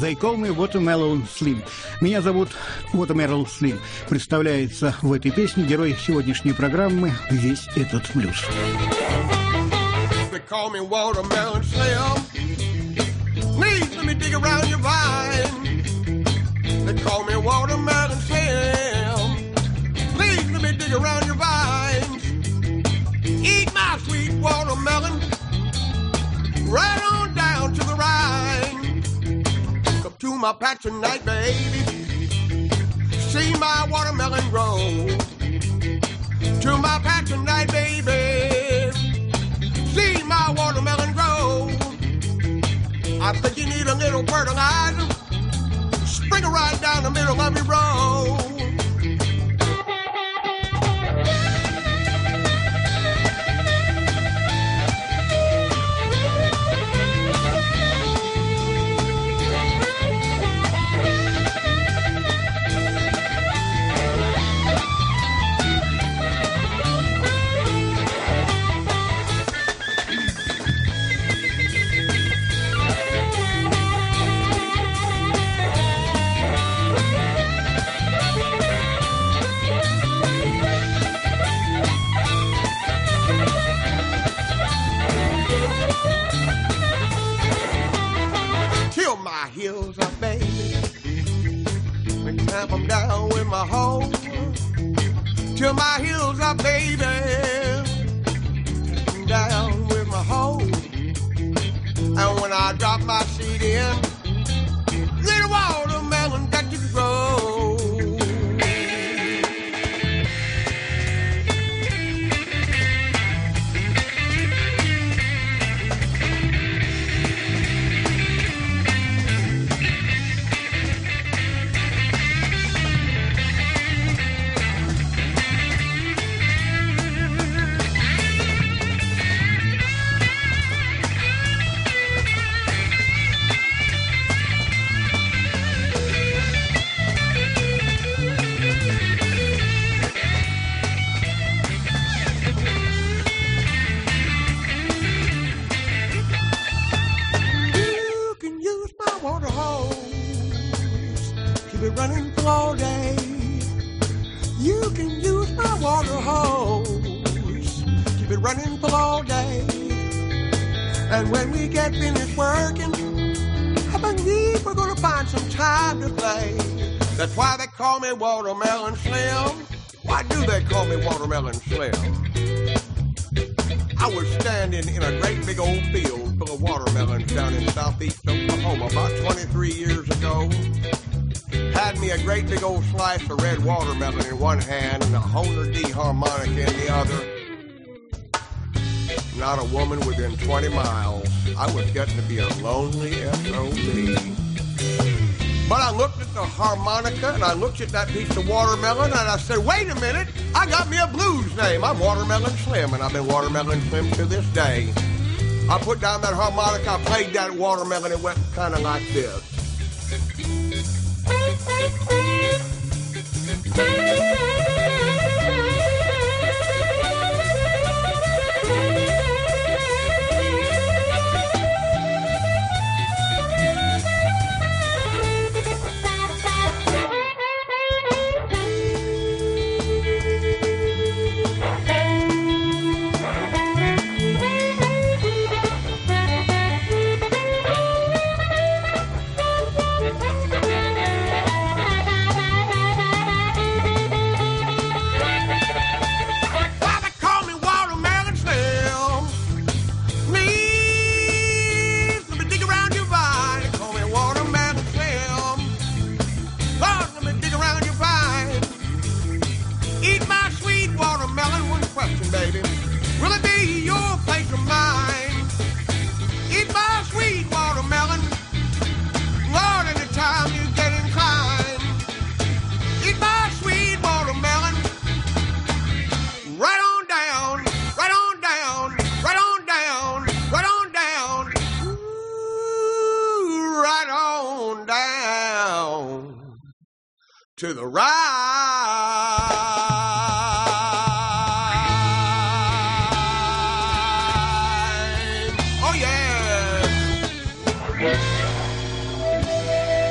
They Call Me Watermelon Slim. Меня зовут Watermelon Slim. Представляется в этой песне герой сегодняшней программы «Весь этот блюз». They call me Watermelon Slim. Please let me dig around your vine. They call me Watermelon Slim. Please let me dig around your vines. Eat my sweet watermelon right on down to the Rhine. Come to my patch tonight, baby. See my watermelon grow. To my patch tonight, baby. See my watermelon grow. I think you need a little fertilizer. Sprinkle right down the middle of your row. Heels up, baby, and clamp them down with my hoe. Till my heels up, baby, down with my hoe. And when I drop my seed in, little watermelon got to grow. Running for all day. You can use my water hose. Keep it running for all day. And when we get finished working, I believe we're gonna find some time to play. That's why they call me Watermelon Slim. Why do they call me Watermelon Slim? I was standing in a great big old field full of watermelons down in southeast Oklahoma about 23 years ago. Had me a great big old slice of red watermelon in one hand and a Hohner D harmonica in the other. Not a woman within 20 miles. I was getting to be a lonely SOB. But I looked at the harmonica and I looked at that piece of watermelon and I said, wait a minute, I got me a blues name. I'm Watermelon Slim, and I've been Watermelon Slim to this day. I put down that harmonica, I played that watermelon, it went kind of like this. To the right. Oh, yeah.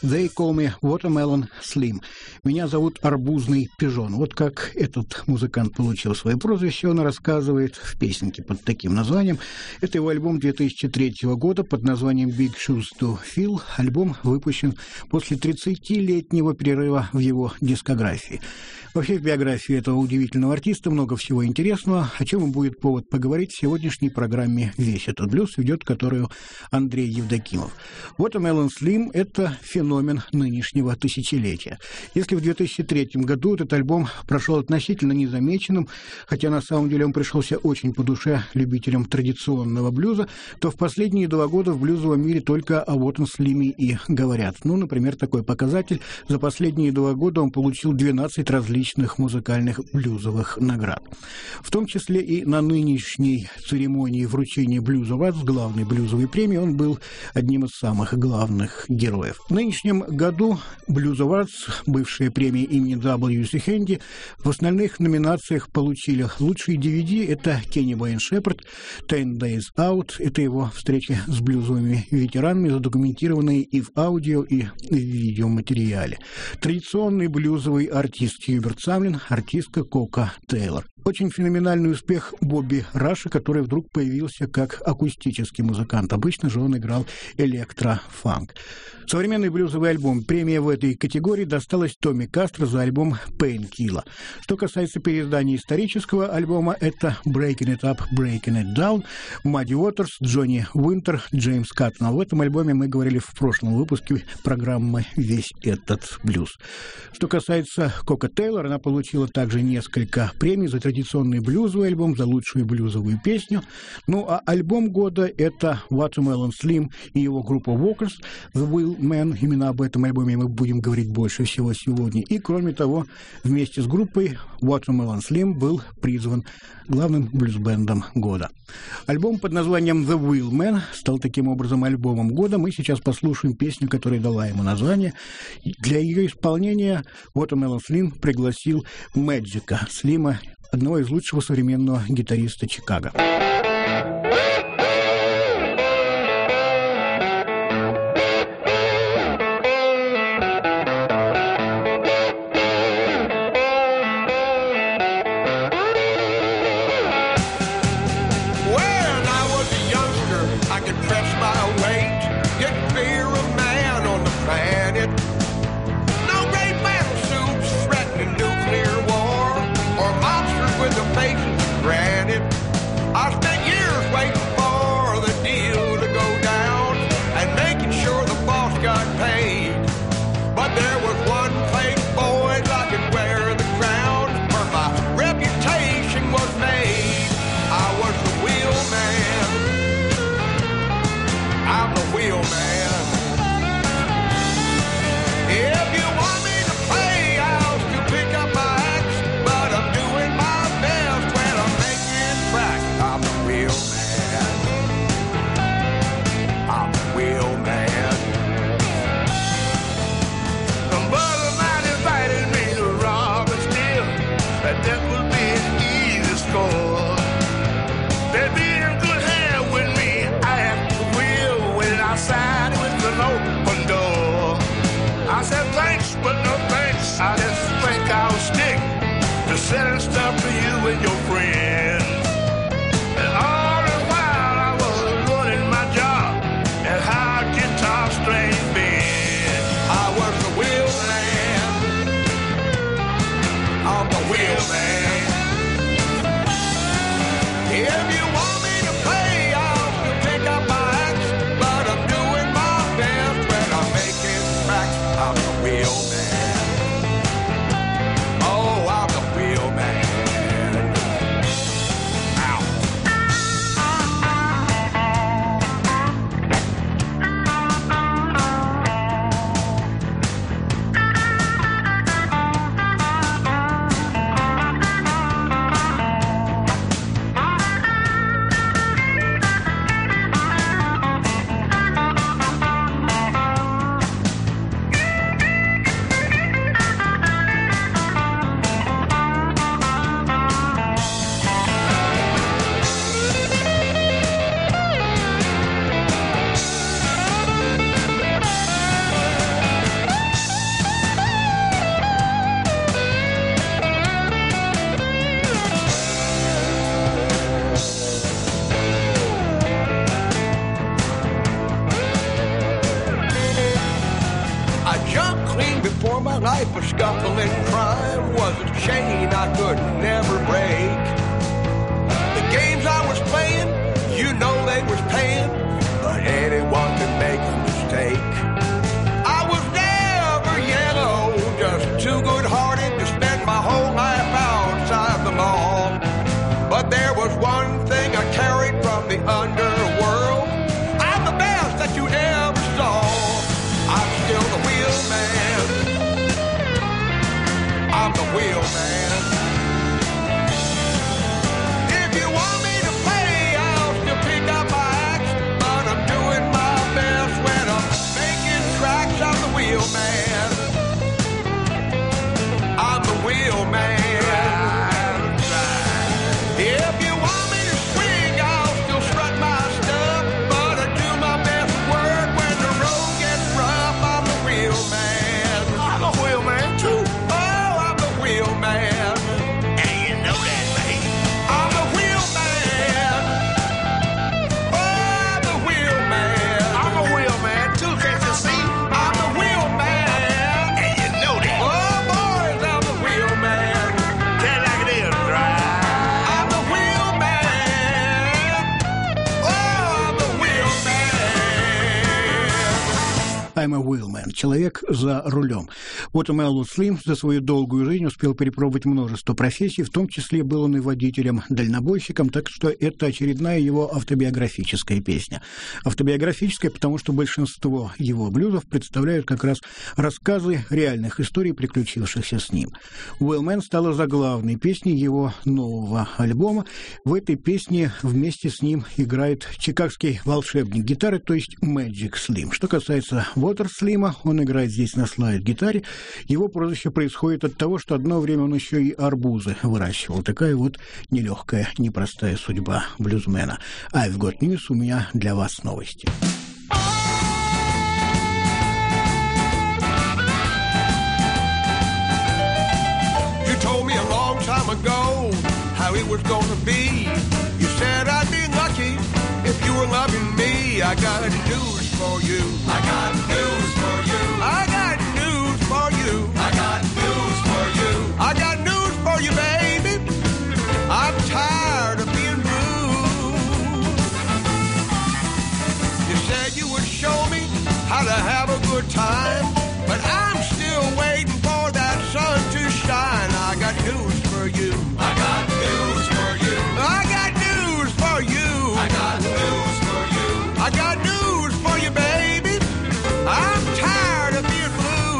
They call me Watermelon Slim. Меня зовут Арбузный Пижон. Вот как этот музыкант получил свое прозвище, он рассказывает в песенке под таким названием. Это его альбом 2003 года под названием Big Shoes to Fill. Альбом выпущен после 30-летнего перерыва в его дискографии. Вообще в биографии этого удивительного артиста много всего интересного, о чем и будет повод поговорить в сегодняшней программе «Весь этот блюз», ведет которую Андрей Евдокимов. Watermelon Slim – это феномен нынешнего тысячелетия. Если в 2003 году этот альбом прошел относительно незамеченным, хотя на самом деле он пришелся очень по душе любителям традиционного блюза, то в последние 2 года в блюзовом мире только о Watermelon Slim и говорят. Ну, например, такой показатель. За последние 2 года он получил 12 различных музыкальных блюзовых наград. В том числе и на нынешней церемонии вручения Blues Awards, главной блюзовой премии, он был одним из самых главных героев. В нынешнем году Blues Awards, бывшая премия имени W.C. Handy, в остальных номинациях получили лучший DVD, это Kenny Wayne Shepherd, 10 Days Out, это его встречи с блюзовыми ветеранами, задокументированные и в аудио, и в видеоматериале. Традиционный блюзовый артист Хьюберт Самлин, артистка Кока Тейлор. Очень феноменальный успех Бобби Раша, который вдруг появился как акустический музыкант. Обычно же он играл электрофанк. Современный блюзовый альбом. Премия в этой категории досталась Томми Кастро за альбом Painkiller. Что касается переиздания исторического альбома, это Breaking It Up, Breaking It Down, Muddy Waters, Джонни Уинтер, Джеймс Каттнелл. В этом альбоме мы говорили в прошлом выпуске программы «Весь этот блюз». Что касается Кока Тейлор, она получила также несколько премий за традиционный блюзовый альбом, за лучшую блюзовую песню. Ну, а альбом года – это Watermelon Slim и его группа Walkers, The Will Man. Именно об этом альбоме мы будем говорить больше всего сегодня. И, кроме того, вместе с группой Watermelon Slim был призван главным блюз-бендом года. Альбом под названием The Will Man стал таким образом альбомом года. Мы сейчас послушаем песню, которая дала ему название. Для ее исполнения Watermelon Slim пригласил Мэджика Слима, одного из лучшего современного гитариста Чикаго. Selling stuff to you and your friends. And all the while I was running my job at high guitar string band. I was the wheel man. I'm the wheel man. If you want me to play, I'll still take up my axe, but I'm doing my best when I'm making tracks. I'm the wheel man. jump clean before my life was scuffling. Crime was a chain I could never break. The games I was playing, you know they was paying, but anyone could make a mistake. I was never yellow, just too good-hearted to spend my whole life outside the law. But there was one thing I carried from the underworld. I'm the best that you ever saw. I'm still the wheel man. I'm the wheel man. If you want me to play, I'll still pick up my axe, but I'm doing my best when I'm making tracks. I'm the wheel man. I'm the wheel man. If you want me to swing, I'll still strut my stuff, but I do my best work when the road gets rough. I'm the wheel man. I'm a wheel man too. Oh, I'm the wheel man. And you know that, mate. I'm the wheel man. Oh, I'm the wheel man. I'm a wheel man too, can't you see? I'm the wheel man. And you know that. Oh, boys, I'm the wheel man. Tell like it is, drive. I'm the wheel man. Oh, I'm the wheel man. I'm a wheelman. Человек за рулем. Вот Мэллоу Слим за свою долгую жизнь успел перепробовать множество профессий, в том числе был он и водителем-дальнобойщиком, так что это очередная его автобиографическая песня. Автобиографическая, потому что большинство его блюзов представляют как раз рассказы реальных историй, приключившихся с ним. «Wheelman» стала заглавной песней его нового альбома. В этой песне вместе с ним играет чикагский волшебник гитары, то есть Magic Slim. Что касается Water Slim'а, он играет здесь на слайд-гитаре. Его прозвище происходит от того, что одно время он еще и арбузы выращивал. Такая вот нелегкая, непростая судьба блюзмена. I've got news, у меня для вас новости. You told me a long time ago how it was gonna be. You said I'd be lucky if you were loving me. I got news for you. I got news for you. I got news for you. I got news for you. I got news for you, baby. I'm tired of being blue. You said you would show me how to have a good time, but I'm still waiting for that sun to shine. I got news for you. I got news for you. I got news for you. I got news for you. I got news for you, baby. I'm tired of being blue.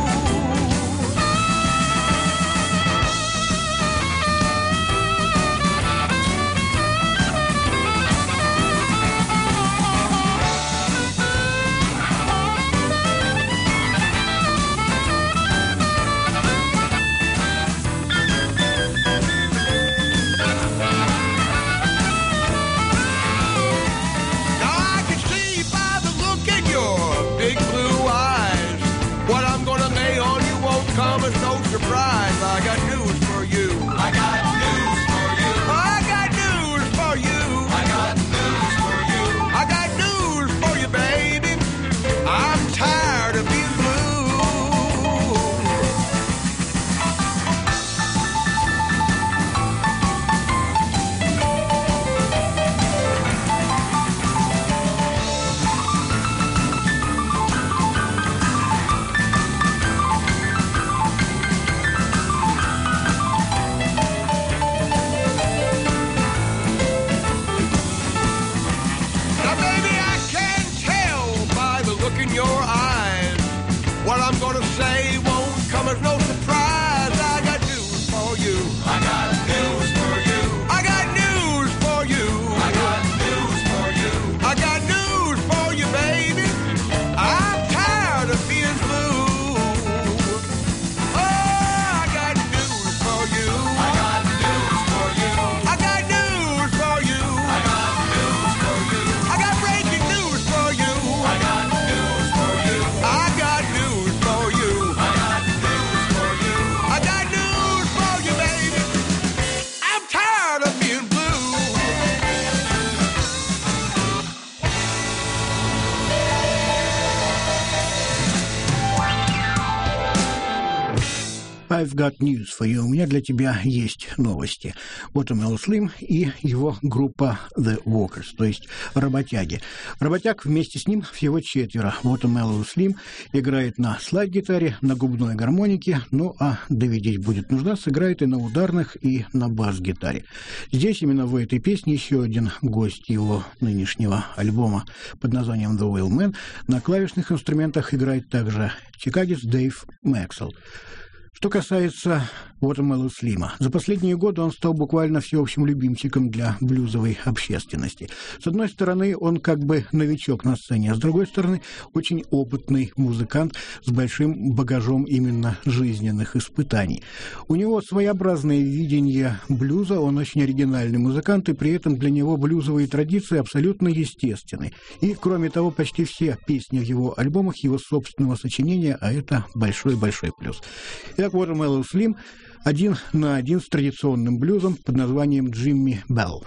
Now I can see by the look in your big blue eyes, what I'm gonna lay on you won't come as no surprise. I got news for you. I got news for you. I got news for you. I got news for you. I got news for you, baby. I'm tired of being blue. Now, baby, I can tell by the look in your eyes, what I'm gonna say won't come as no surprise. I got news for you. I got news for you. I got news for you. I got news for you. I got news for you, baby. I'm tired of being blue. Oh, I got news for you. I got news for you. I got news for you. I got news for you. I got breaking news for you. I got news for you. I got news for you. I got news for I've got news for you. У меня для тебя есть новости. Watermelon Slim и его группа The Walkers, то есть работяги. Работяг вместе с ним всего 4. Watermelon Slim играет на слайд-гитаре, на губной гармонике, ну а доведись будет нужда, сыграет и на ударных, и на бас-гитаре. Здесь именно в этой песне еще один гость его нынешнего альбома под названием The Whaleman. На клавишных инструментах играет также чикагец Дэйв Мэксел. Что касается Watermelon Slim, за последние годы он стал буквально всеобщим любимчиком для блюзовой общественности. С одной стороны, он как бы новичок на сцене, а с другой стороны, очень опытный музыкант с большим багажом именно жизненных испытаний. У него своеобразное видение блюза, он очень оригинальный музыкант, и при этом для него блюзовые традиции абсолютно естественны. И, кроме того, почти все песни в его альбомах его собственного сочинения, а это большой-большой плюс. Итак, Watermelon Slim 1 на 1 с традиционным блюзом под названием Jimmy Bell.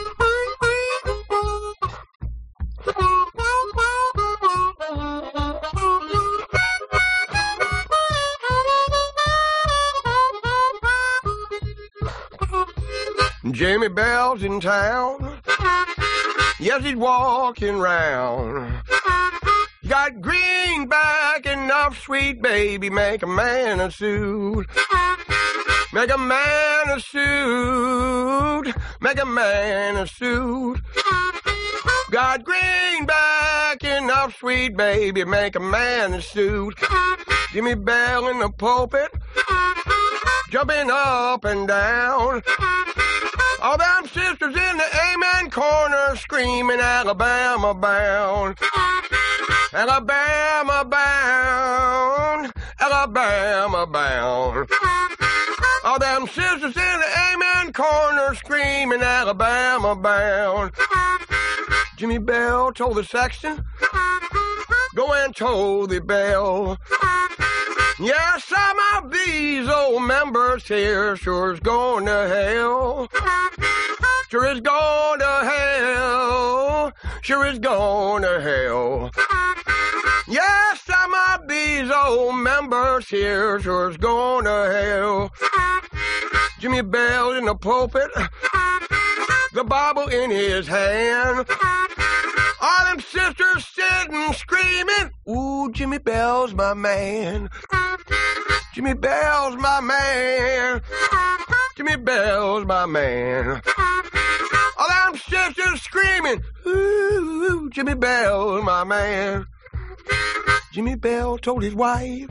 Jimmy Bell's in town. Yes, he's walking round. Got greenback enough, sweet baby, make a man a suit. Make a man a suit. Make a man a suit. Got greenback enough, sweet baby, make a man a suit. Jimmy Bell in the pulpit, jumping up and down. All them sisters in the amen corner screaming Alabama bound. Alabama bound, Alabama bound. All them sisters in the amen corner screaming Alabama bound. Jimmy Bell told the sexton, go and toll the bell. Yeah, some of these old members here sure is going to hell. Sure is going to hell. Sure is going to hell. Yeah, some of these old members here sure is going to hell. Jimmy Bell in the pulpit, the Bible in his hand. All them sisters sitting screaming, ooh, Jimmy Bell's my man. Jimmy Bell's my man. Jimmy Bell's my man. All them sisters screaming, ooh, Jimmy Bell's my man. Jimmy Bell told his wife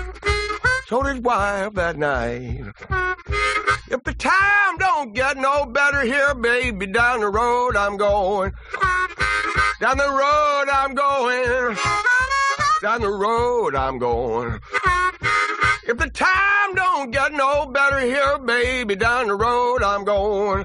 that night, if the time don't get no better here, baby, down the road I'm going. Down the road I'm going. Down the road I'm going. If the time don't get no better here, baby, down the road I'm going.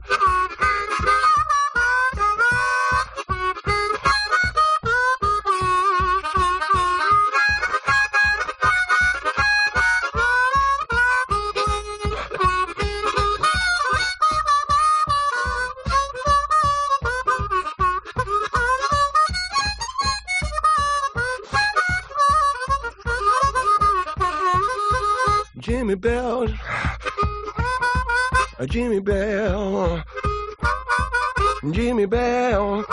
Jimmy Bell, Jimmy Bell, Jimmy Bell.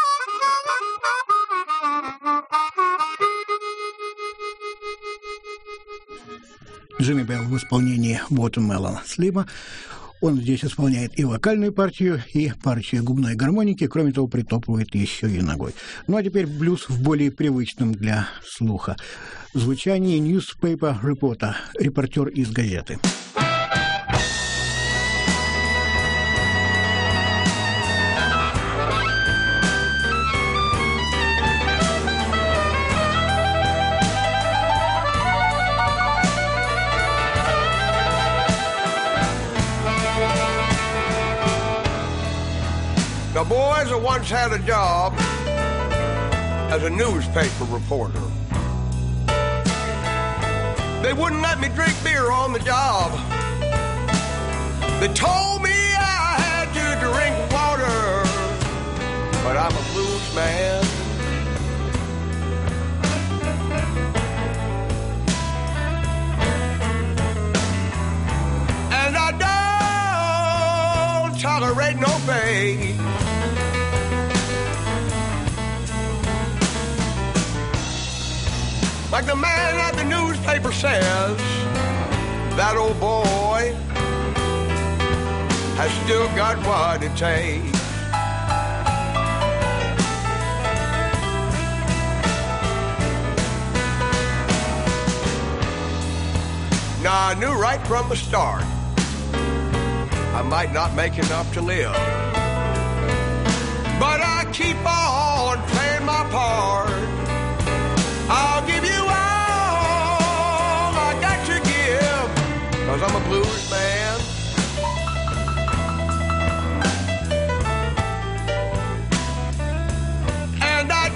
Джимми Белл в исполнении Watermelon Slim. Он здесь исполняет и вокальную партию, и партию губной гармоники, кроме того, притопывает еще и ногой. Ну а теперь блюз в более привычном для слуха звучании Newspaper Reporter, репортер из газеты. The boys that once had a job as a newspaper reporter. They wouldn't let me drink beer on the job. They told me I had to drink water, but I'm a blues man. tolerate no fate. Like the man at the newspaper says, that old boy has still got what it takes. Now I knew right from the start I might not make enough to live, but I keep on playing my part. I'll give you all I got to give, 'cause I'm a blues man. And I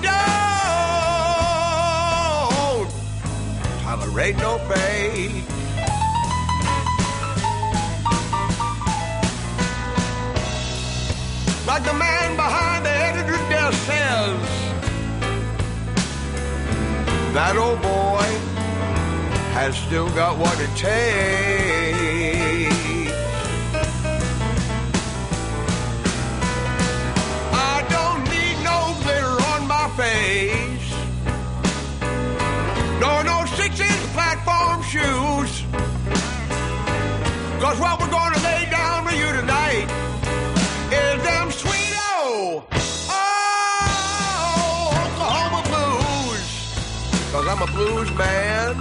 don't tolerate no fate. Like the man behind the editor's desk says, that old boy has still got what it takes. I don't need no glitter on my face, nor no 6-inch platform shoes, 'cause what we're gonna lay down for you tonight is them sweet Oklahoma blues, 'cause I'm a blues man.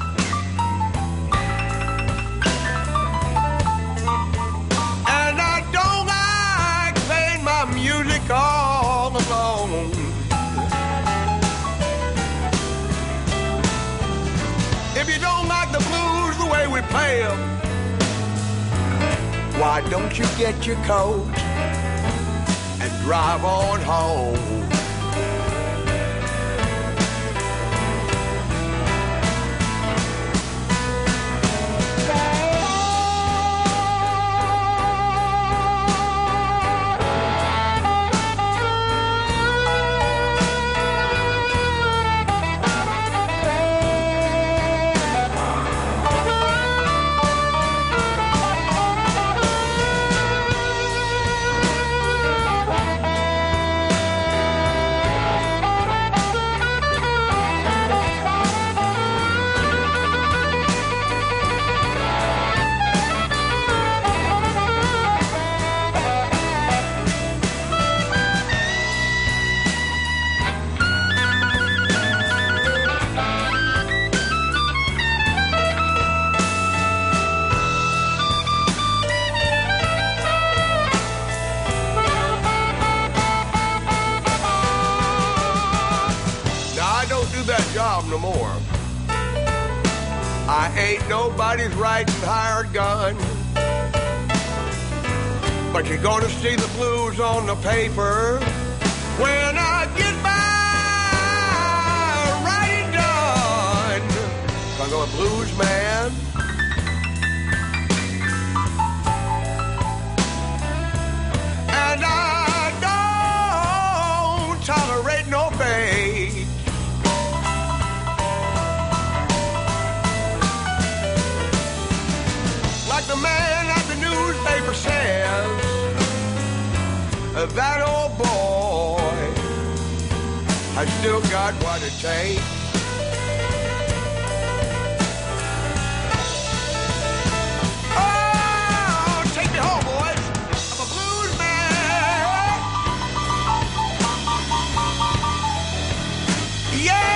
And I don't like playing my music all alone. If you don't like the blues the way we play them, why don't you get your coat and drive on home? No more. I ain't nobody's riding hired gun, but you're gonna see the blues on the paper when I get my writing done, 'cause I'm a blues man. And I don't tolerate no fate. Like the man at the newspaper says, that old boy has still got what it takes. Oh, take me home, boys. I'm a blues man. Yeah!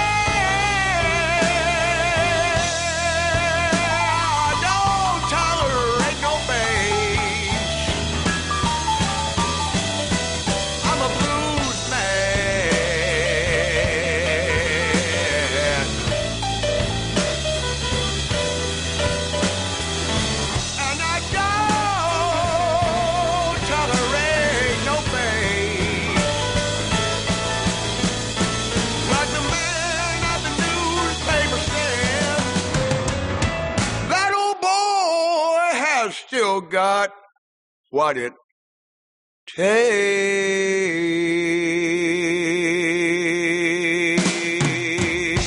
Still got what it takes.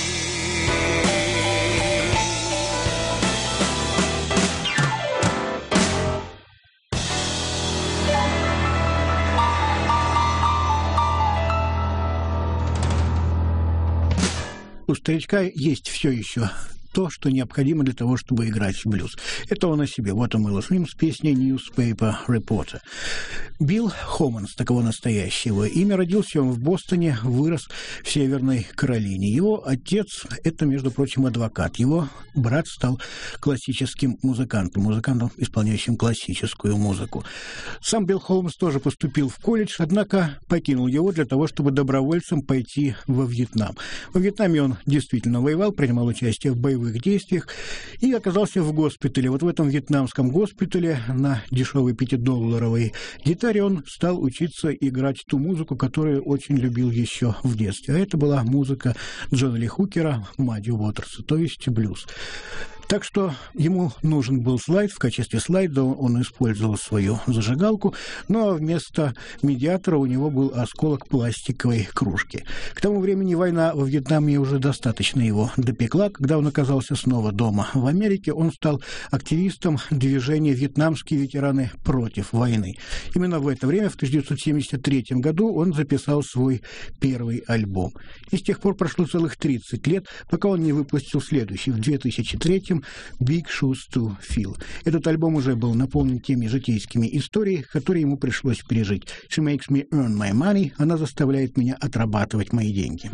у старичка есть все еще то, что необходимо для того, чтобы играть в блюз. Это он о себе. Вот он, Watermelon Slim с песней Newspaper Reporter. Билл Хоманс, такого настоящего имя, родился он в Бостоне, вырос в Северной Каролине. Его отец – это, между прочим, адвокат. Его брат стал классическим музыкантом, исполняющим классическую музыку. Сам Билл Холмс тоже поступил в колледж, однако покинул его для того, чтобы добровольцем пойти во Вьетнам. Во Вьетнаме он действительно воевал, принимал участие в боевых действиях и оказался в госпитале. Вот в этом вьетнамском госпитале на дешевой $5 гитаре он стал учиться играть ту музыку, которую очень любил еще в детстве. А это была музыка Джона Ли Хукера, Мадди Уотерса, то есть блюз. Так что ему нужен был слайд. В качестве слайда он использовал свою зажигалку, ну а вместо медиатора у него был осколок пластиковой кружки. К тому времени война во Вьетнаме уже достаточно его допекла. Когда он оказался снова дома в Америке, он стал активистом движения «Вьетнамские ветераны против войны». Именно в это время, в 1973 году, он записал свой первый альбом. И с тех пор прошло целых 30 лет, пока он не выпустил следующий, в 2003 «Big Shoes to Fill». Этот альбом уже был наполнен теми житейскими историями, которые ему пришлось пережить. «She makes me earn my money» — она заставляет меня отрабатывать мои деньги.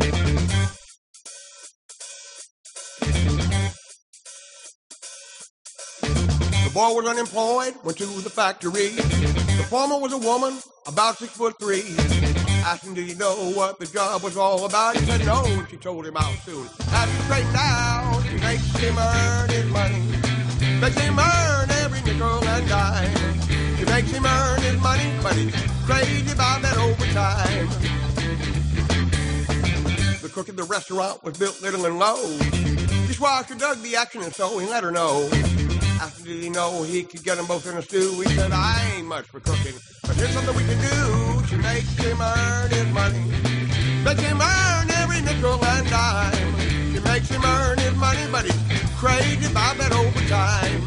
The boy was unemployed, went to the factory. The foreman was a woman, about 6'3". Asked him, did he know what the job was all about? He said no, and she told him how soon. Had to straighten out, she makes him earn his money. Makes him earn every nickel and dime. She makes him earn his money, but he's crazy about that overtime. The cook at the restaurant was built little and low. Dishwasher dug the action, and so he let her know. Asked him, did he know he could get them both in a stew? He said, I ain't much for cooking, but here's something we can do. She makes him earn his money. Makes him earn every nickel and dime. She makes him earn his money, but he's crazy about that overtime.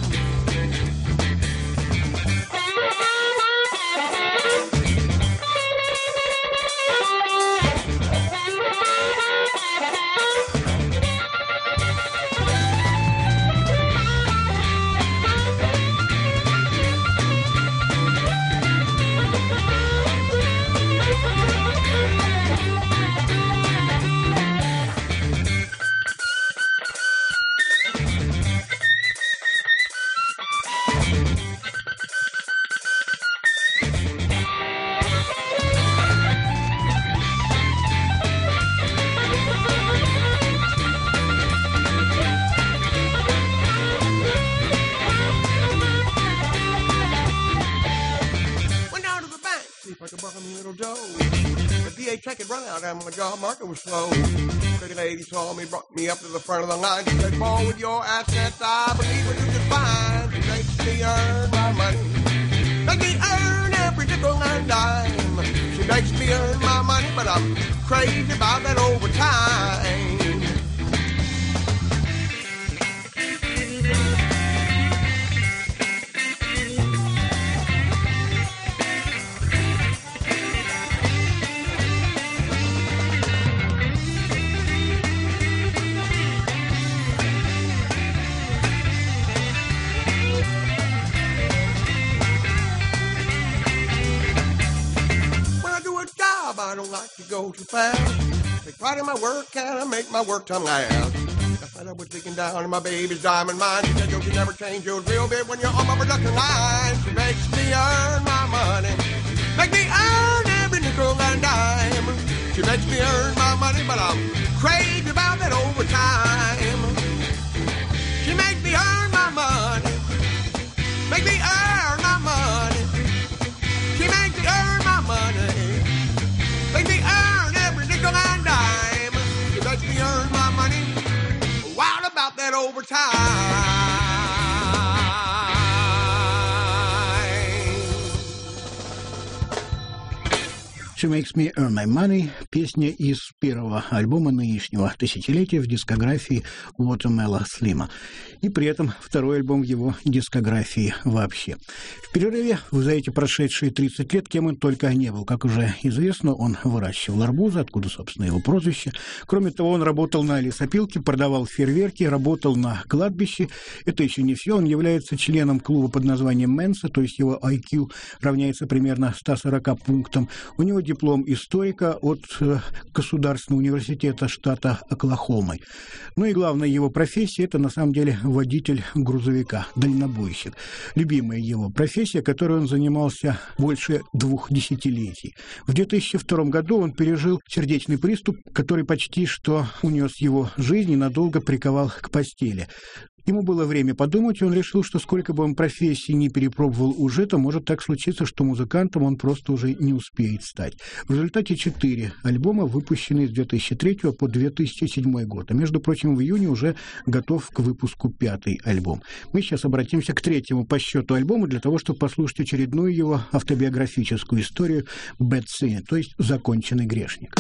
Check it run out, and my job market was slow. Pretty lady saw me, brought me up to the front of the line. She said, boy, with your assets, I believe what you can find. She makes me earn my money. Make me earn every nickel and dime. She makes me earn my money, but I'm crazy about that overtime. I don't like to go too fast. Take pride in my work and I make my work time last. Last night I was digging down in my baby's diamond mine. She said, don't you never change your drill bit when you're on my production line. She makes me earn my money. Make me earn every nickel and dime. She makes me earn my money, but I'm crazy about that overtime. She makes me earn my money. Make me earn my money. She makes me earn my money. Make me earn every nickel and dime. She makes me earn my money. Wild about that overtime. «She Makes Me Earn My Money» – песня из первого альбома нынешнего тысячелетия в дискографии Watermelon Slim. И при этом второй альбом в его дискографии вообще. В перерыве за эти прошедшие 30 лет кем он только не был. Как уже известно, он выращивал арбузы, откуда, собственно, его прозвище. Кроме того, он работал на лесопилке, продавал фейерверки, работал на кладбище. Это еще не все. Он является членом клуба под названием Mensa, то есть его IQ равняется примерно 140 пунктам. У него диплом историка от Государственного университета штата Оклахома. Ну и главная его профессия – это на самом деле водитель грузовика, дальнобойщик. Любимая его профессия, которой он занимался больше 2 десятилетий. В 2002 году он пережил сердечный приступ, который почти что унес его жизнь и надолго приковал к постели. Ему было время подумать, и он решил, что сколько бы он профессий не перепробовал уже, то может так случиться, что музыкантом он просто уже не успеет стать. В результате 4 альбома, выпущенные с 2003 по 2007 год. А между прочим, в июне уже готов к выпуску 5-й альбом. Мы сейчас обратимся к 3-му по счету альбому для того, чтобы послушать очередную его автобиографическую историю «Bad Sin», то есть «Законченный грешник».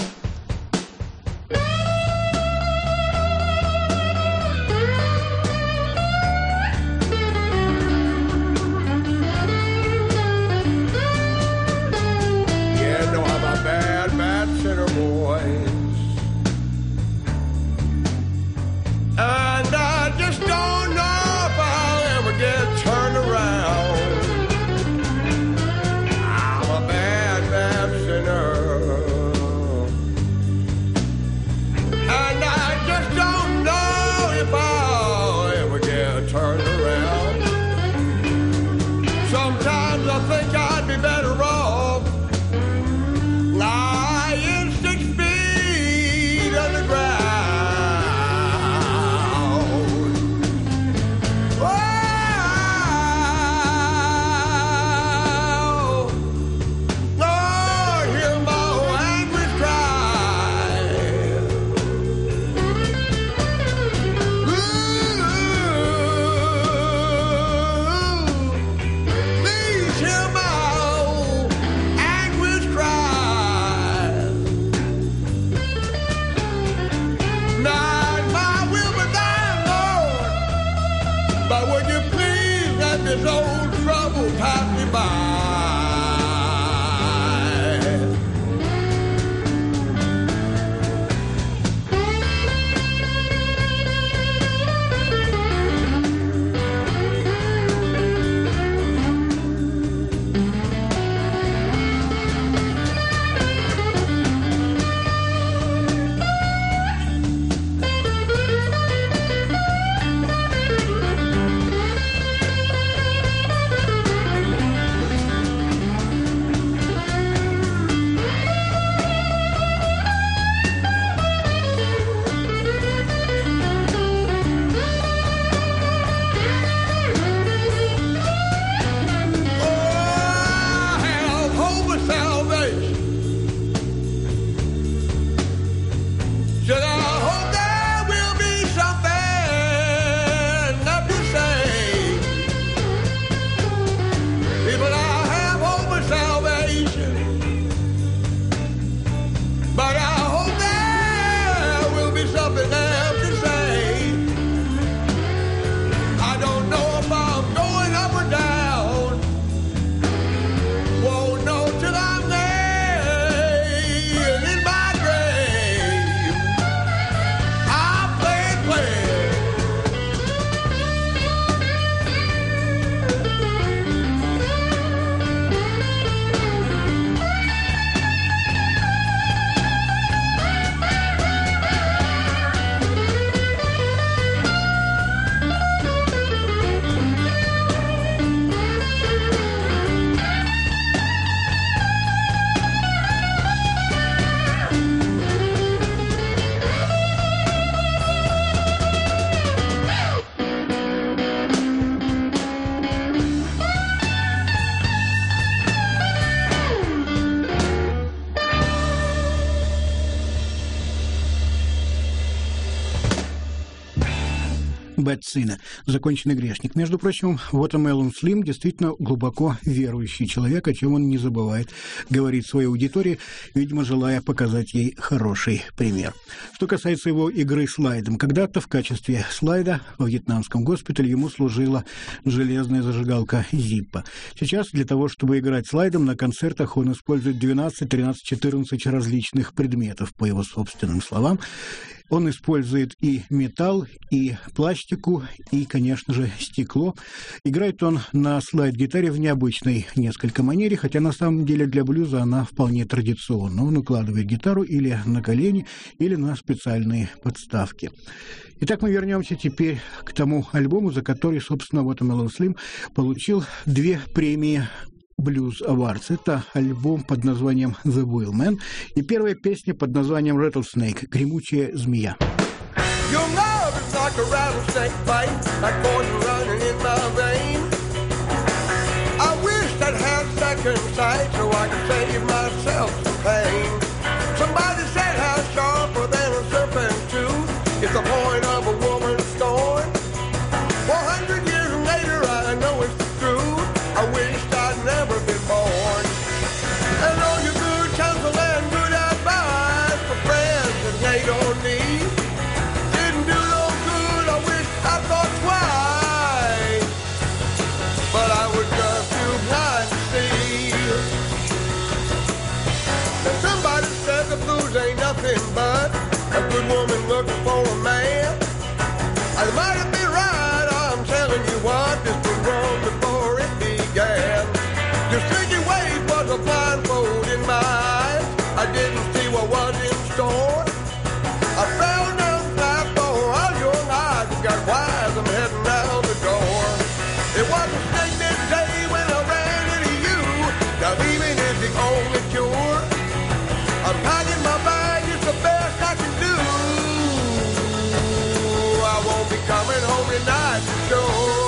Bad Sinner, законченный грешник. Между прочим, Watermelon Slim действительно глубоко верующий человек, о чем он не забывает говорить своей аудитории, видимо, желая показать ей хороший пример. Что касается его игры слайдом, когда-то в качестве слайда во вьетнамском госпитале ему служила железная зажигалка Zippo. Сейчас для того, чтобы играть слайдом, на концертах он использует 12, 13, 14 различных предметов, по его собственным словам. Он использует и металл, и пластику, и, конечно же, стекло. Играет он на слайд-гитаре в необычной несколько манере, хотя на самом деле для блюза она вполне традиционна. Он укладывает гитару или на колени, или на специальные подставки. Итак, мы вернемся теперь к тому альбому, за который, собственно, Watermelon Slim получил 2 премии Blues Awards. Это альбом под названием The Wheelman и первая песня под названием Rattlesnake, «Гремучая змея». Your love is like a rattlesnake bite, like poison running in my vein. I wish I'd had second sight so I could save myself some pain. Somebody said how sharper than a serpent's tooth is the point of a woman's scorn. 400 years later I know it's the truth. I wish I'd never been born. And all your good counsel and good advice for friends that they don't need didn't do no good. I wish I thought twice, but I was just too blind to see. Now somebody said the blues ain't nothing but a good woman looking for a man. I might have been right, I'm telling you what, this was wrong before it began. Your slinky ways was a blindfold in my eyes. I didn't see what was in store. I fell down flat for all your eyes. You got wise, I'm heading out the door. It was a stagnant day when I ran into you. Now leaving is the only cure. I'm packing my bag, it's the best I can do. I won't be coming home tonight for sure.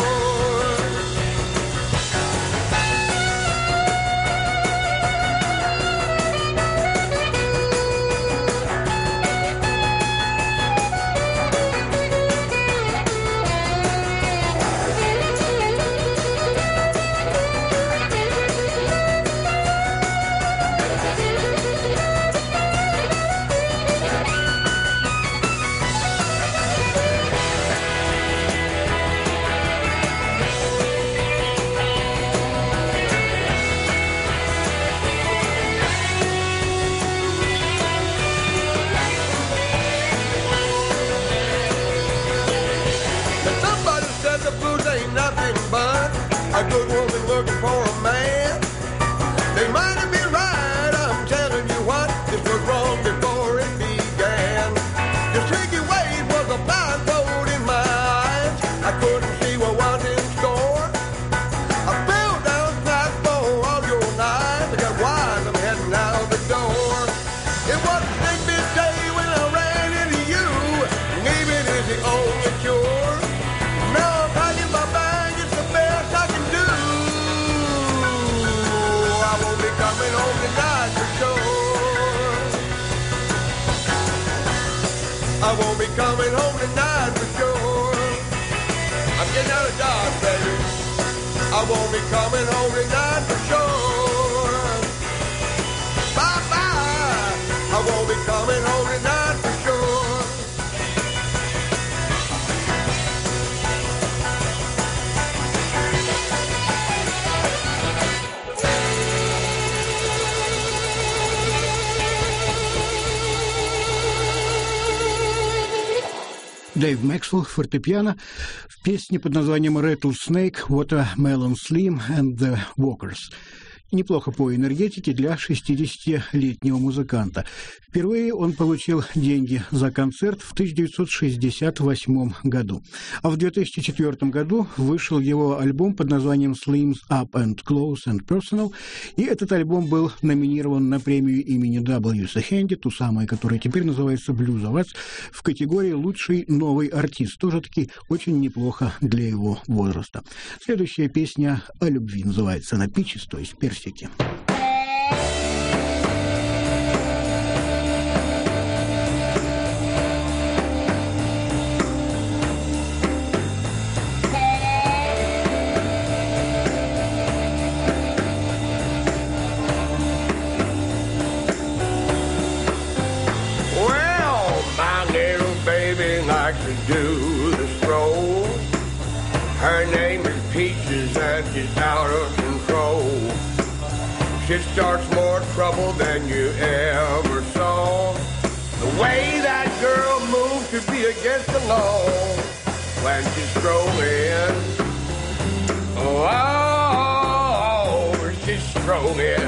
A good woman looking for a man. They might have been right, I'm telling you what, this was wrong before it began. Your tricky ways was a blindfold in my eyes. I couldn't see what was in store. I fell down flat for all your nights. I got wise, I'm heading out the door. It was a big day when I ran into you. Maybe it is the only cure. Now I'm packing my bag, it's the best I can do. I won't be coming home tonight for sure. I won't be coming home tonight for sure. I'm getting out of Dodge, baby. I won't be coming home tonight for sure. Bye-bye. I won't be coming home tonight for sure. Дэйв Максвелл, фортепиано, в песне под названием «Rattlesnake», «Watermelon Slim and the Walkers». Неплохо по энергетике для 60-летнего музыканта. Впервые он получил деньги за концерт в 1968 году. А в 2004 году вышел его альбом под названием «Slim's Up and Close and Personal». И этот альбом был номинирован на премию имени W.C. Handy, ту самую, которая теперь называется Blues Awards, в категории «Лучший новый артист». Тоже-таки очень неплохо для его возраста. Следующая песня о любви называется «На Peaches», то есть «Персики». Her name is Peaches and she's out of control. She starts more trouble than you ever saw. The way that girl moves to be against the law when she's strolling. Oh, she's strolling.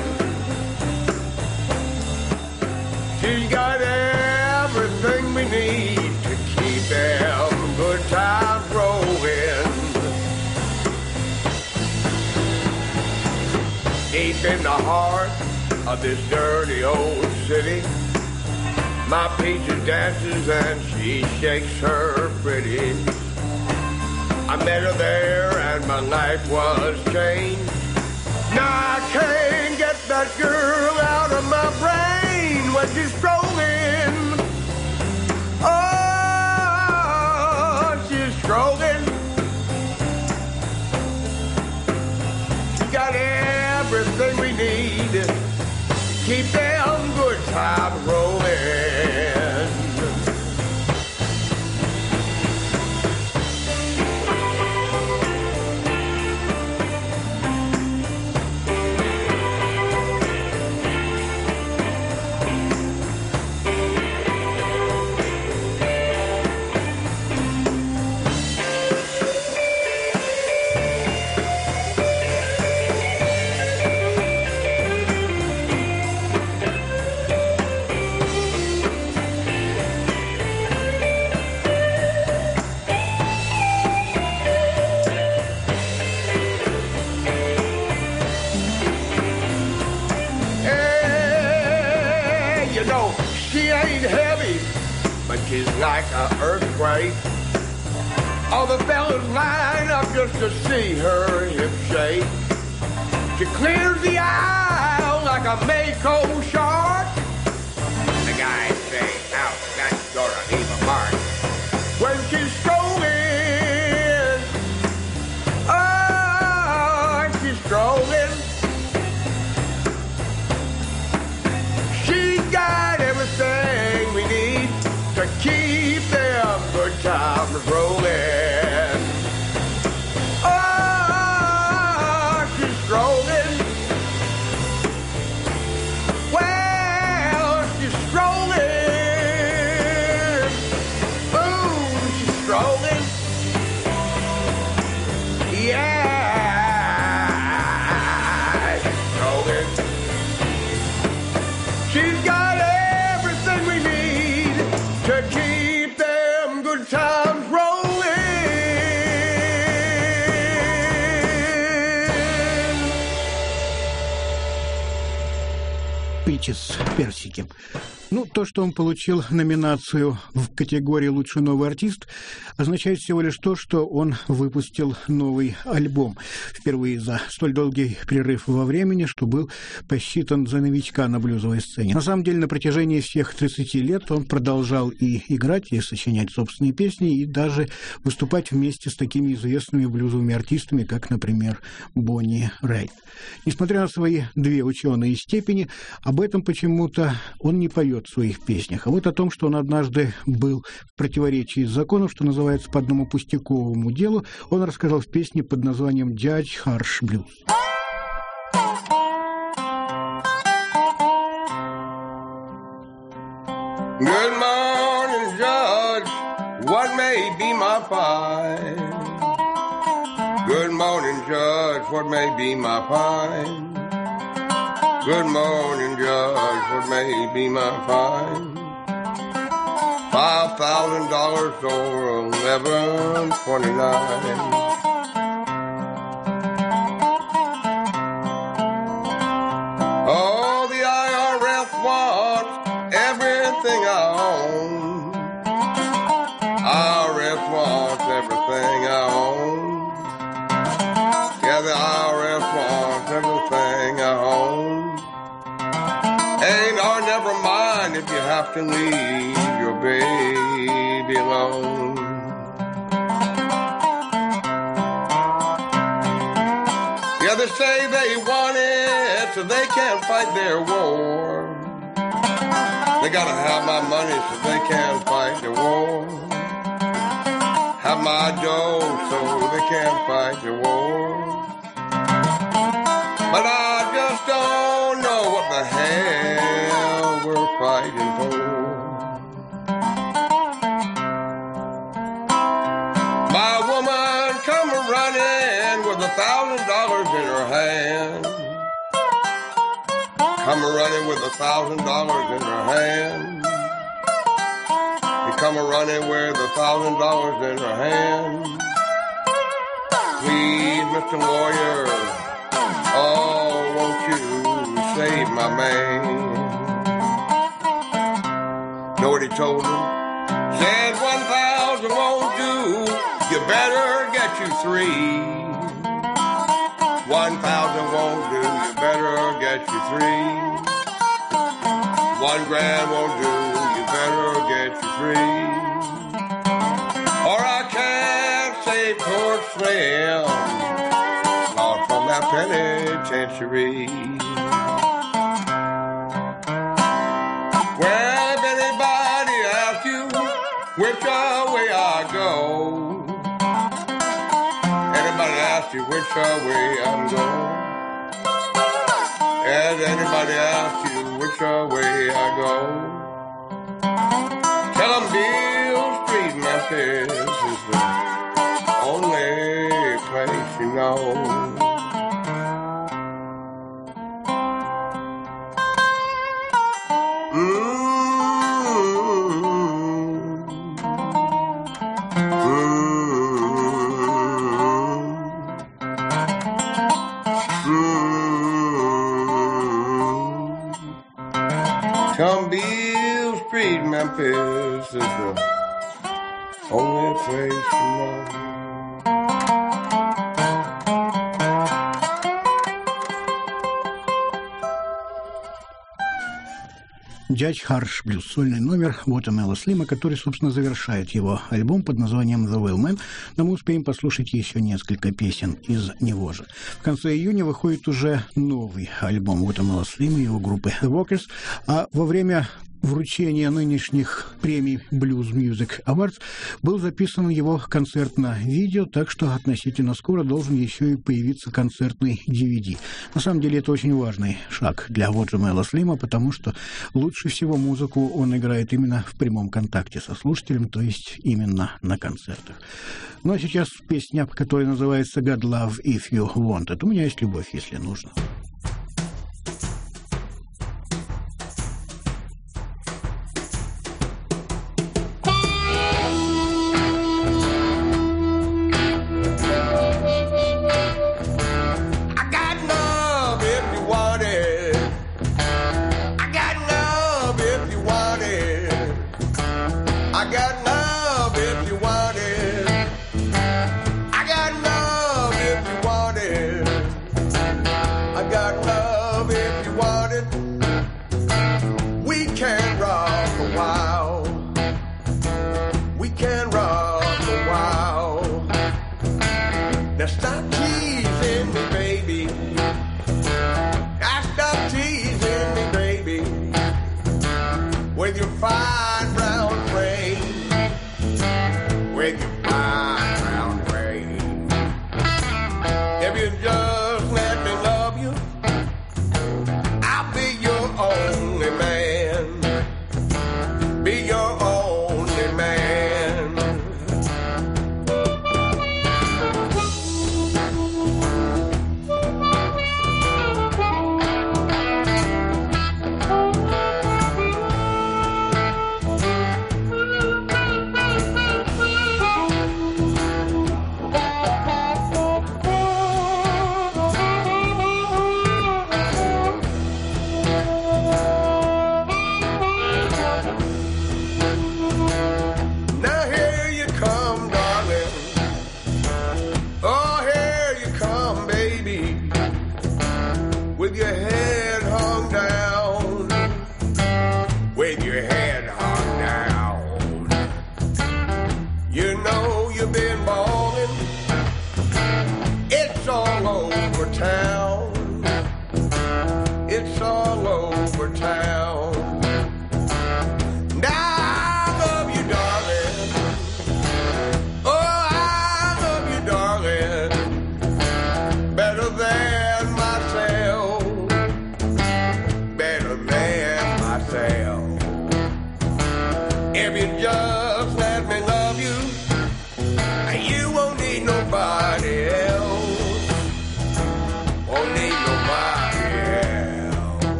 She's got everything we need to keep them good times rolling. Deep in the heart of this dirty old city, my Peaches dances and she shakes her pretty. I met her there and my life was changed. Now I can't get that girl out of my brain when she's strolling. Oh, she's strolling. She got everything we need to keep them good times rolling. She's like an earthquake. All the fellas line up just to see her hip shake. She clears the aisle like a Mako shark. The guys say, ouch, that's gonna leave a mark. When she's strolling, oh, she's strolling. She's got everything we need to keep them good times rolling. Oh, she's strolling. Well, she's strolling. Ooh, she's strolling. Yeah, she's strolling. She's got everything we need to keep them good times rolling. Peaches, персики. Ну, то, что он получил номинацию в категории «Лучший новый артист», означает всего лишь то, что он выпустил новый альбом. Впервые за столь долгий перерыв во времени, что был посчитан за новичка на блюзовой сцене. На самом деле, на протяжении всех 30 лет он продолжал и играть, и сочинять собственные песни, и даже выступать вместе с такими известными блюзовыми артистами, как, например, Бонни Райт. Несмотря на свои две ученые степени, об этом почему-то он не поет в своих песнях. А вот о том, что он однажды был в противоречии с законом, что называется, по одному пустяковому делу, он рассказал в песне под названием «Judge Harsh Blues». Good morning, Judge. What may be my fine? Good morning, Judge. What may be my fine? Good morning, Judge. What may be my fine? $5,000 or $11.29. Oh, the IRS wants everything I own. IRS wants everything I own. Yeah, the IRS wants everything I own. Ain't or never mind if you have to leave your baby alone. Yeah, they say they want it so they can't fight their war. They gotta have my money so they can't fight the war. Have my dough so they can't fight the war. But I just don't know what the hell we're fighting for. My woman come running with $1,000 in her hand. Come running with $1,000 in her hand. Come running with $1,000 in her hand. Please, Mr. Lawyer, oh, won't you save my man? Know what he told him? Said 1,000 won't do. You better get you 3. 1,000 won't do. You better get you 3. $1,000 won't do. Better get you 3, or I can't save poor Slim, not from that penitentiary. Well, if anybody asks you which way I go, anybody asks you which way I'm going, has anybody asked you which way I go? Tell 'em Beale Street, Memphis is the only place you know. Tell 'em Beale Street, Memphis is the only place you know. Judge Harsh Blues, сольный номер Watermelon Slim, который, собственно, завершает его альбом под названием The Wellman, но мы успеем послушать еще несколько песен из него же. В конце июня выходит уже новый альбом Watermelon Slim и его группы The Walkers, а во время вручения нынешних премий Blues Music Awards был записан его концерт на видео, так что относительно скоро должен еще и появиться концертный DVD. На самом деле это очень важный шаг для Watermelon Slim, потому что лучше всего музыку он играет именно в прямом контакте со слушателем, то есть именно на концертах. Ну а сейчас песня, которая называется God Love If You Want It. У меня есть любовь, если нужно.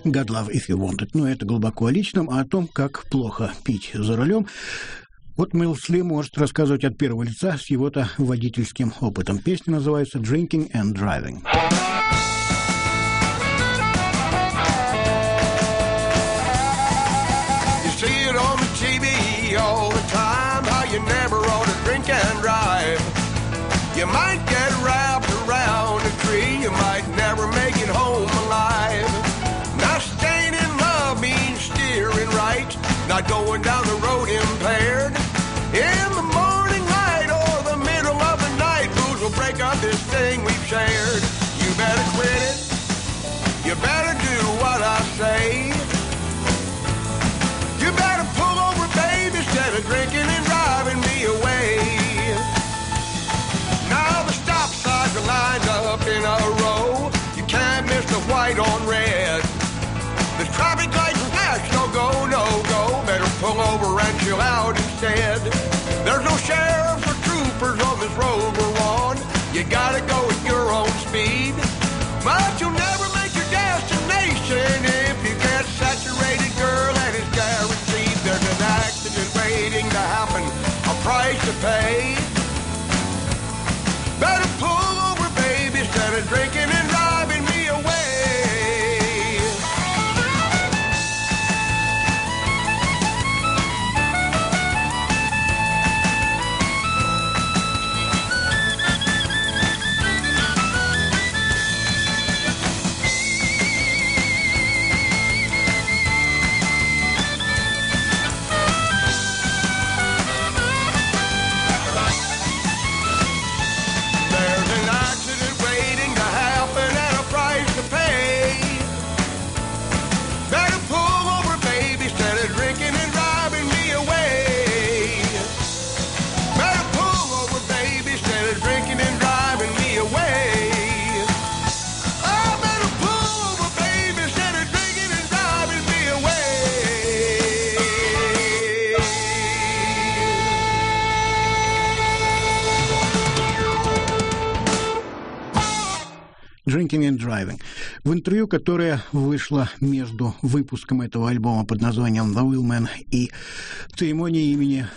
God Love If You Want It. Но это глубоко о личном, а о том, как плохо пить за рулем. Вот Мэл Слим может рассказывать от первого лица с его-то водительским опытом. Песня называется «Drinking and Driving». You see it on the TV all the time, how you never ought to drink and drive. You might get wrapped around a tree, you might never make it home alive. Not staying in love means steering right, not going down the road impaired. In the morning light or the middle of the night, booze will break up this thing we've shared. You better quit it, you better do what I say. You better pull over, baby, instead of drinking and driving me away. Now the stop signs are lined up in a row, you can't miss the white on red. The traffic lights flash, no go, no go. Better pull over and chill out instead. There's no sheriffs or troopers on this road we're on. You gotta go at your own speed. But you'll never make your destination if you get saturated, girl, and it's guaranteed. There's an accident waiting to happen, a price to pay. Better pull over, baby, instead of drinking and driving me away. «Drinking and Driving». В интервью, которое вышло между выпуском этого альбома под названием «The Wheelman» и церемонией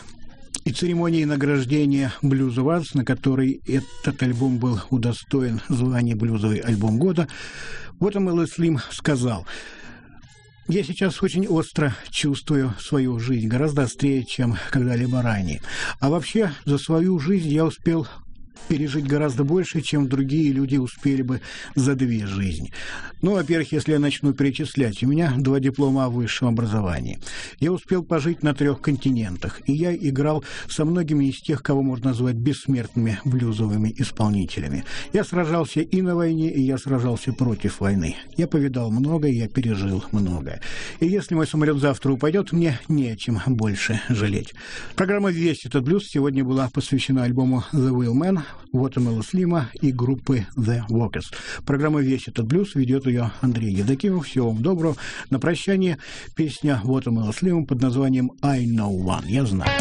награждения Blues Awards, на которой этот альбом был удостоен звания «Блюзовый альбом года», вот Мэл Слим сказал: «Я сейчас очень остро чувствую свою жизнь, гораздо острее, чем когда-либо ранее. А вообще, за свою жизнь я успел пережить гораздо больше, чем другие люди успели бы за 2 жизни. Ну, во-первых, если я начну перечислять, у меня 2 диплома о высшем образовании. Я успел пожить на 3 континентах, и я играл со многими из тех, кого можно назвать бессмертными блюзовыми исполнителями. Я сражался и на войне, и я сражался против войны. Я повидал многое, я пережил многое. И если мой самолет завтра упадет, мне не о чем больше жалеть». Программа «Весь этот блюз» сегодня была посвящена альбому «The Wheelman» Мэла Слима и группы The Walkers. Программа «Весь этот блюз» ведет ее Андрей Евдокимов. Всего вам доброго. На прощание песня Мэла Слима под названием «I Know One». Я знаю.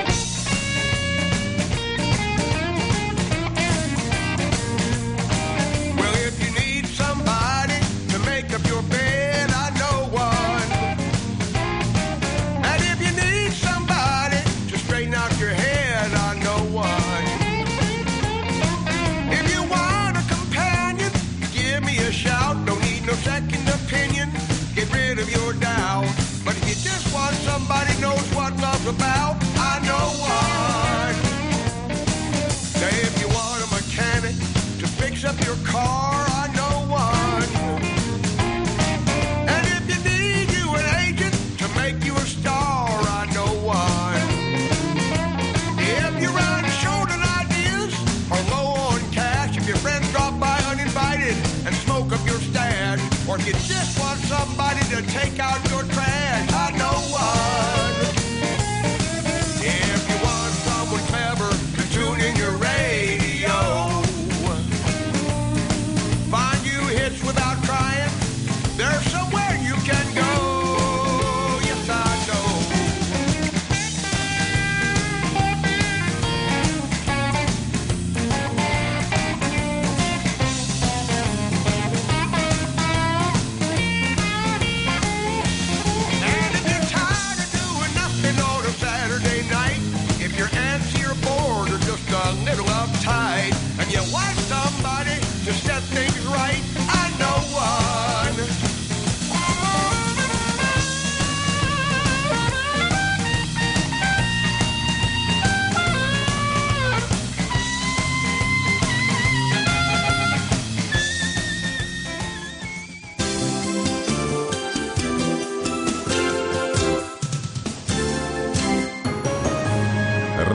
Second opinion, get rid of your doubt. But if you just want somebody knows what love's about, I know one. Say if you want a mechanic to fix up your car, I know one. And if you need you an agent to make you a star, I know one. If you run short on ideas or low on cash, if your friends drop by uninvited and smoke up your stash, or if you just want somebody to take out your trash, I know one. If you want someone clever to tune in your radio, find you hits without trying, there's somewhere you can go. Yes, I know.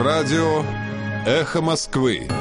Радио «Эхо Москвы».